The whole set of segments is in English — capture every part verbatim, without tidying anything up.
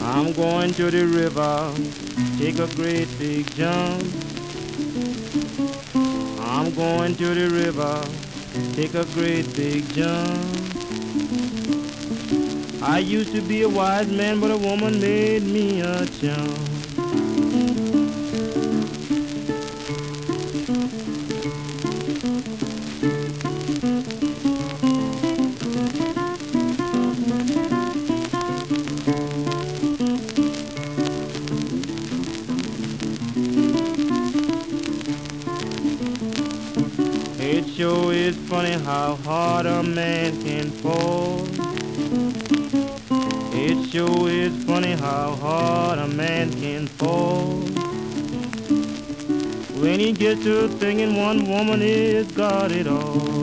I'm going to the river, take a great big jump. I'm going to the river, take a great big jump. I used to be a wise man, but a woman made me a chump. It sure is funny how hard a man can fall. It sure is funny how hard a man can fall. When he gets to thinking one woman is got it all.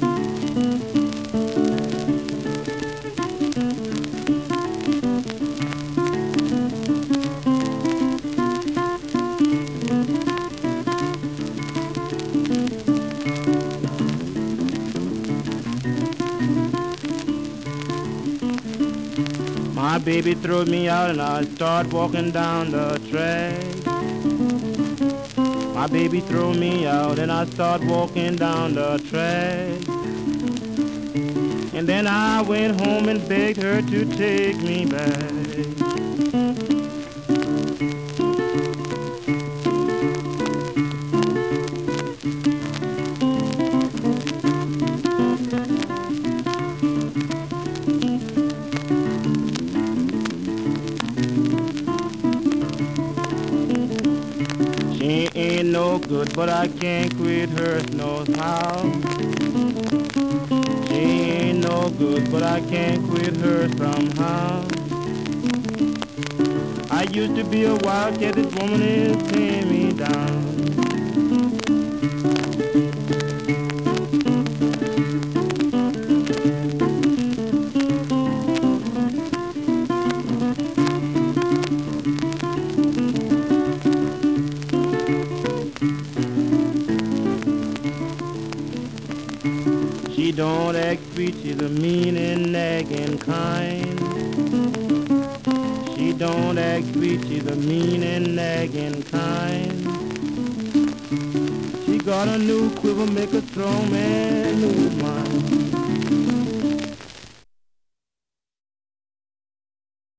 My baby throws me out and I start walking down the track. My baby throw me out and I start walking down the track. And then I went home and begged her to take me back. She ain't no good, but I can't quit her no how. She ain't no good, but I can't quit her somehow. I used to be a wildcat, this woman is paying me down. She don't act sweet, she's a mean and nagging kind. She don't act sweet, she's a mean and nagging kind. She got a new quiver, make a strong man lose his mind.